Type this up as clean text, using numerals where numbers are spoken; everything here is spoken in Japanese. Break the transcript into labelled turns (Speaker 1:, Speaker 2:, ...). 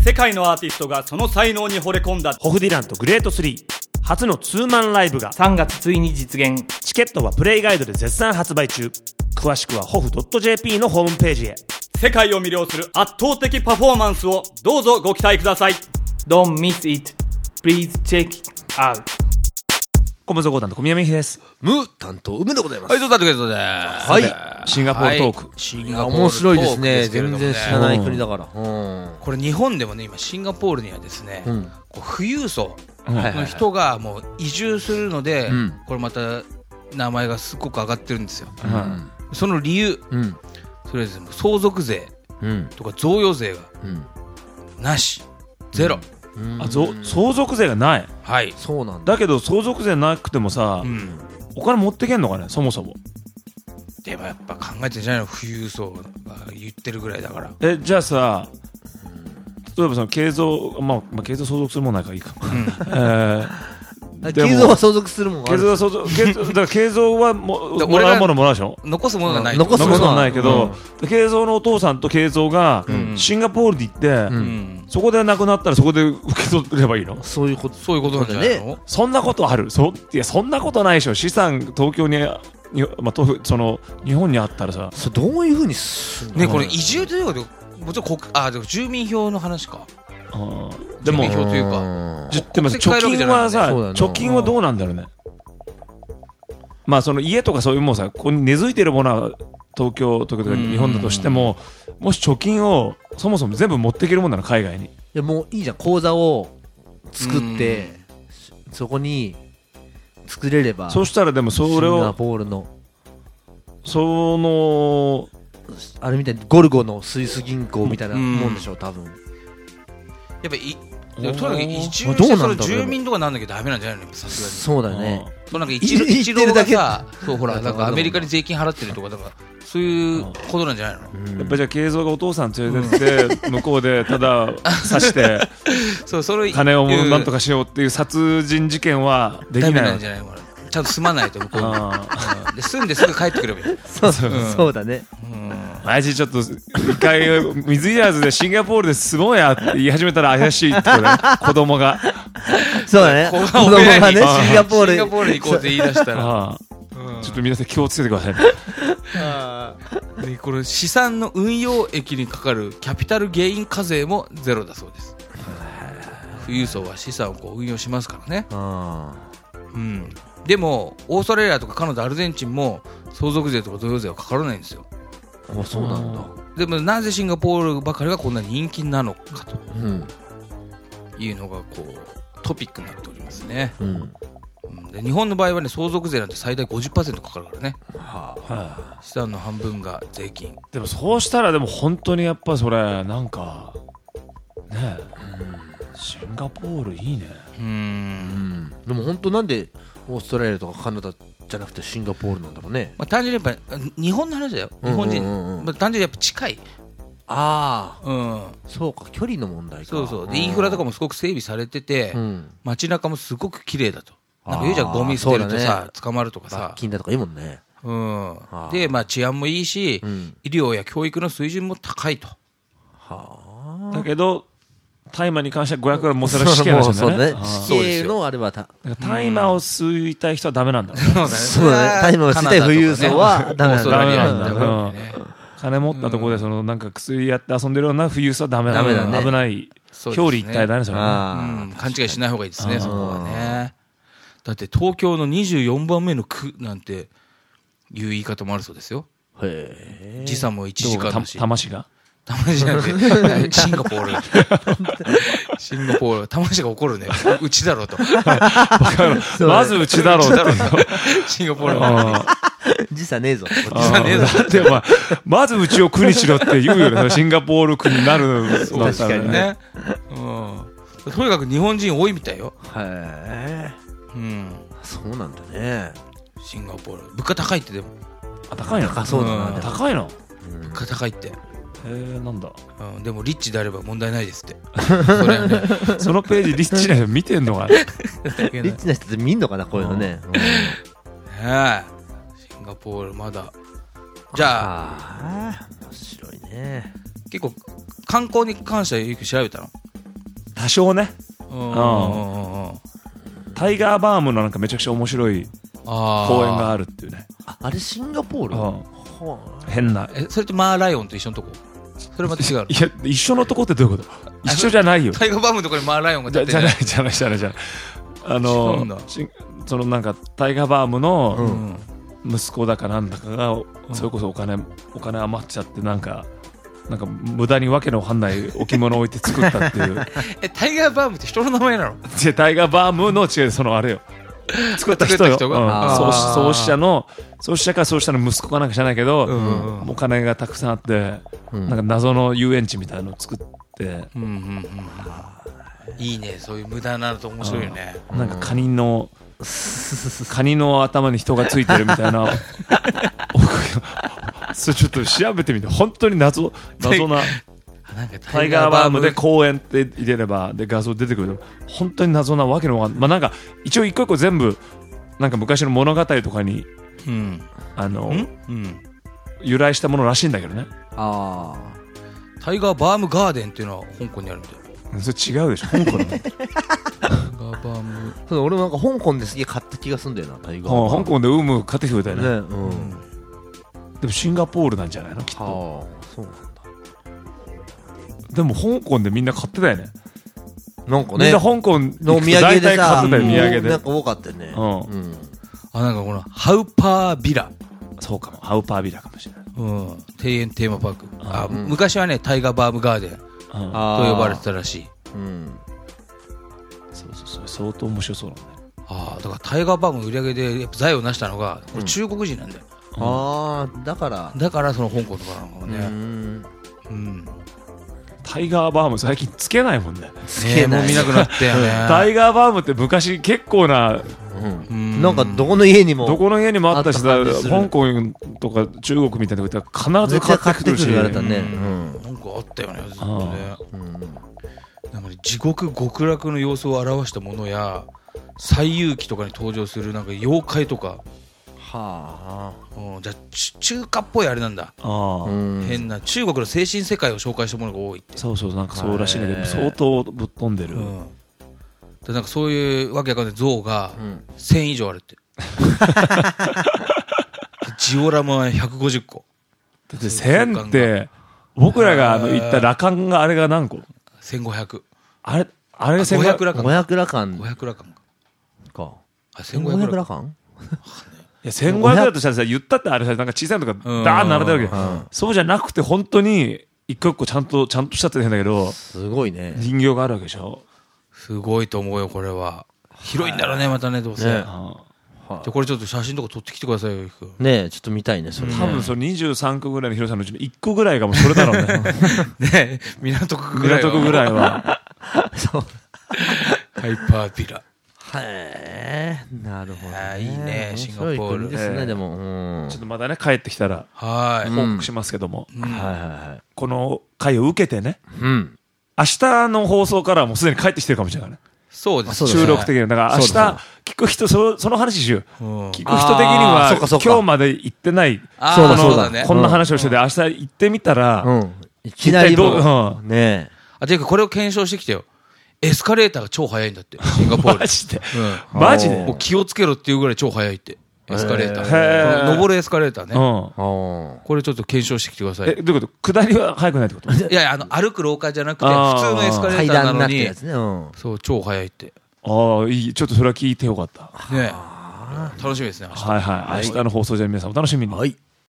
Speaker 1: 世界のアーティストがその才能に惚れ込んだ
Speaker 2: ホフディランとグレート3初のツーマンライブが
Speaker 1: 3月ついに実現。
Speaker 2: チケットはプレイガイドで絶賛発売中。詳しくはhof.jp のホームページへ。
Speaker 1: 世界を魅了する圧倒的パフォーマンスをどうぞご期待ください。 Don't miss it. Please check it out。
Speaker 2: 小室講談と小宮山です。
Speaker 3: ム担当梅でございます。
Speaker 4: はい、どうだってことで
Speaker 3: はい、
Speaker 2: シンガポールトーク、
Speaker 4: はい、シンガポール
Speaker 3: 面白いですね。
Speaker 4: トーク
Speaker 3: 全然知らない国だから、こ
Speaker 4: れ日本でもね、今シンガポールにはですね、こう富裕層の人がもう移住するので、これまた名前がすごく上がってるんですよ、その理由、それはですね、相続税とか贈与税がなし、ゼロ、
Speaker 2: 相続税がない。
Speaker 4: はい、
Speaker 3: そうなんだ。
Speaker 2: だけど相続税なくてもさ、お金持ってけんのかね、そもそも。
Speaker 4: でもやっぱ考えてんじゃないの、富裕層が言ってるぐらいだから。
Speaker 2: じゃあさ、例えばその経蔵、まあ経蔵相続するもんないからいいか。
Speaker 3: 経蔵は相続するもんがある。
Speaker 2: だから経蔵はもらうものもらうでしょ。
Speaker 4: 残すものがない。
Speaker 2: 残すものはないけど、経蔵のお父さんと経蔵がシンガポールに行って、そこで亡くなったらそこで受け取ればいいの？
Speaker 4: そういうことなんじゃないの？
Speaker 2: そんなことある？いや、そんなことないでしょ。資産東京にその日本にあったらさ、
Speaker 3: どういう風にするの？
Speaker 4: ね、これ移住ということで、もちろんでも住民票の話か。
Speaker 2: でも
Speaker 4: 住民票というか、
Speaker 2: でも貯金はさ、貯金はどうなんだろうね。まあその家とかそういうもんさ、ここに根付いてるものは東京とか日本だとしても、もし貯金をそもそも全部持っていけるもんなの、海外に。い
Speaker 3: や、もういいじゃん、口座を作ってそこに作れれば。
Speaker 2: そうしたらでもそれを
Speaker 3: シンガポールの
Speaker 2: その
Speaker 3: あれみたいにゴルゴのスイス銀行みたいなもんでしょ、多分。
Speaker 4: やっぱりとにかく移住してその住民とかなんなきゃダメなんじゃないの、さすがに。
Speaker 3: そうだね。
Speaker 4: そう、なんか一郎がさ、そうほら、なんかアメリカに税金払ってるとか、なんかそういうことなんじゃないの？
Speaker 2: やっぱじゃあ経蔵がお父さん連れてって向こうでただ刺して金をなんとかしようっていう殺人事件はできない。
Speaker 4: ダメなんじゃないの？ちゃんと住まないと向こうに。で住んですぐ帰ってくればいい。
Speaker 3: そうだね。
Speaker 2: マジちょっと一回水入らずでシンガポールで住もうやって言い始めたら怪しいってことね、子供が。
Speaker 3: そうだね、子供がね、シンガポール
Speaker 4: に行こうって言い出したら、
Speaker 2: ちょっと皆さん気をつけてくださいね。
Speaker 4: でこれ資産の運用益にかかるキャピタルゲイン課税もゼロだそうです。富裕層は資産をこう運用しますからね。でもオーストラリアとかカナダ、アルゼンチンも相続税とか贈与税はかからないんですよ。
Speaker 3: そうなんだ。
Speaker 4: でもなぜシンガポールばかりがこんなに人気なのかというのがこうトピックになっておりますね。で日本の場合はね、相続税なんて最大 50% かかるからね。資産の半分が税金。
Speaker 2: でもそうしたらでも本当にやっぱそれなんかね、シンガポールいいね。
Speaker 3: でも本当なんでオーストラリアとかカナダじゃなくてシンガポールなんだろうね。
Speaker 4: 単純にやっぱ日本の話だよ、日本人。単純にやっぱ近い。
Speaker 3: そうか、距離の問題か。
Speaker 4: そうでインフラとかもすごく整備されてて、街中もすごく綺麗だと。なんか言うじゃん、ゴミ捨てるとさ、捕まるとかさ、
Speaker 3: 罰金だとかいいもんね。
Speaker 4: で治安もいいし、医療や教育の水準も高いと。
Speaker 2: だけど大麻に関しては500グラム持たせる試験なんですよね。
Speaker 3: 死刑のあれは
Speaker 2: 大麻を吸いたい人はダメなんだ。
Speaker 3: そうだね。大麻を吸いたい富裕層はダメなんだ。
Speaker 2: 金持ったところでそのなんか薬やって遊んでるような富裕層はダメなんだ。危ない。表裏一体だね、それ。
Speaker 4: 勘違いしない方がいいですね、そこはね。だって東京の24番目の区なんていう言い方もあるそうですよ。時差も1時間だし。
Speaker 2: 多摩市が
Speaker 4: たまじゃなくてシンガポールたましが怒るね、うちだろうと。
Speaker 2: まずうちだろうって
Speaker 4: シンガポールは
Speaker 3: 時差ねえぞ。
Speaker 2: でもまずうちを区にしろって言うよね、シンガポール区になるのだったらね。
Speaker 4: とにかく日本人多いみたいよ。
Speaker 3: そうなんだね。
Speaker 4: シンガポール物価高いって。でも
Speaker 2: 高いの？
Speaker 3: 高そうだな。
Speaker 2: 高いの？
Speaker 4: 物価高いって。
Speaker 2: なんだ。
Speaker 4: でもリッチであれば問題ないですって。
Speaker 2: そのページリッチな人見てんのかな。リ
Speaker 3: ッチな人って見んのかな、こういうのね。
Speaker 4: シンガポールまだ。じゃあ
Speaker 3: 面白いね。
Speaker 4: 結構観光に関してはよく調べたの？
Speaker 2: 多少ね。
Speaker 4: うん
Speaker 2: タイガーバームのなんかめちゃくちゃ面白い公園があるっていうね。
Speaker 3: あれシンガポール？
Speaker 2: 変な。
Speaker 4: それってマーライオンと一緒のとこ？それまた違うの？
Speaker 2: いや、一緒のとこってどういうこと？一緒じゃないよ。
Speaker 4: タイガーバームのところにマーライオンが立って
Speaker 2: じゃない。そのなんかタイガーバームの息子だかなんだかが、それこそお金余っちゃってなんか無駄にわけのわかんない置物を置いて作ったっていう。
Speaker 4: タイガーバームって人の名前なの？
Speaker 2: タイガーバームの違う、そのあれよ。作った人よ。創始者の息子かなんか知らないけど、お金がたくさんあって、なんか謎の遊園地みたいなのを作って、
Speaker 4: いいね、そういう無駄なのと面白いよね。
Speaker 2: なんかカニの頭に人がついてるみたいな。それちょっと調べてみて、本当に謎な。タイガーバームで公園って入れればで画像出てくる。本当に謎なわけのわかんない。まあなんか一応一個一個全部なんか昔の物語とかに由来したものらしいんだけどね。
Speaker 4: タイガーバームガーデンっていうのは香港にあるんだよ。
Speaker 2: それ違うでしょ、香港の。
Speaker 4: タイガーバーム。
Speaker 3: 俺なんか香港ですげえ買った気がするんだよな、タイガー。
Speaker 2: 香港で買ってきてくれたよね。でもシンガポールなんじゃないのきっと。そうなんだ。でも香港でみんな買ってたよね。
Speaker 3: なんかね。
Speaker 2: みんな香港の土産でさ、土産で。
Speaker 3: なんか多かったよね。
Speaker 4: なんかこのハウパービラ。
Speaker 2: そうかも、ハウパービラかもしれない。
Speaker 4: 庭園テーマパーク。昔はね、タイガーバームガーデンと呼ばれてたらしい。
Speaker 2: そう相当面白そうなんだよ。
Speaker 4: だからタイガーバームの売り上げでやっぱ財を成したのがこれ中国人なんだよ。
Speaker 3: だから
Speaker 4: その香港とかなのかもね。
Speaker 2: タイガーバーム最近つけないもんね。
Speaker 4: もう見なくなったよね。
Speaker 2: タイガーバームって昔結構な、
Speaker 3: なんかどこの家にも
Speaker 2: あったしさ、香港とか中国みたいなとこ必ず買ってくるし。
Speaker 4: なんかあったよね、ずっとね。なんか地獄極楽の様子を表したものや西遊記とかに登場するなんか妖怪とか。じゃあ中華っぽいあれなんだ。変な中国の精神世界を紹介したものが多いって。
Speaker 2: そうなんかそうらしいんだけど、相当ぶっ飛んでる。
Speaker 4: でなんかそういうわけわかんない像が1000以上あるって。ジオラマは150個。
Speaker 2: だって1000って僕らが行った羅漢があれが何個
Speaker 4: ？1500。
Speaker 2: あれが1500
Speaker 3: 羅漢。500羅漢。
Speaker 4: 500羅漢
Speaker 3: か。
Speaker 4: 1500
Speaker 3: 羅漢？
Speaker 2: いや1500だとしたらさ、言ったってあれさ、なんか小さいのとかダーン並べてるわけ。そうじゃなくて本当に一個一個ちゃんとしたって変だけど、
Speaker 3: すごいね。
Speaker 2: 人形があるわけでしょ。
Speaker 4: すごいと思うよ、これは。広いんだろうね、またね、どうせ。じゃあこれちょっと写真とか撮ってきてくださいよ、
Speaker 3: ね。ちょっと見たいね、それ。
Speaker 2: 多分その23区ぐらいの広さのうちの1個ぐらいがもうそれだろうね。
Speaker 4: ね、港区ぐらいは。
Speaker 3: そう。
Speaker 4: ハイパービラ。
Speaker 3: なるほど。
Speaker 4: いいね、シンガポール
Speaker 3: ですね。でも
Speaker 2: ちょっとまだね、帰ってきたら報告しますけども、この回を受けてね、明日の放送からはもうすでに帰ってきてるかもしれないね。
Speaker 4: そうです。
Speaker 2: 収録的に。だから明日聞く人、その話しよう。聞く人的には今日まで行ってない、こんな話をしてて、明日行ってみたら、
Speaker 3: いきなりね。
Speaker 4: ていうかこれを検証してきてよ。エスカレーターが超速いんだって、シンガポール。
Speaker 2: マジでマジで
Speaker 4: もう気をつけろっていうぐらい超速いって。エスカレーター。登るエスカレーターね。これちょっと検証してきてください。
Speaker 2: どういうこと下りは速くないってこと？
Speaker 4: いや、歩く廊下じゃなくて、普通のエスカレーターなのに、そう、超速いって。
Speaker 2: いい。ちょっとそれは聞いてよかった。
Speaker 4: ね、楽しみですね、明日。
Speaker 2: 明日の放送じゃ皆さんお楽しみに。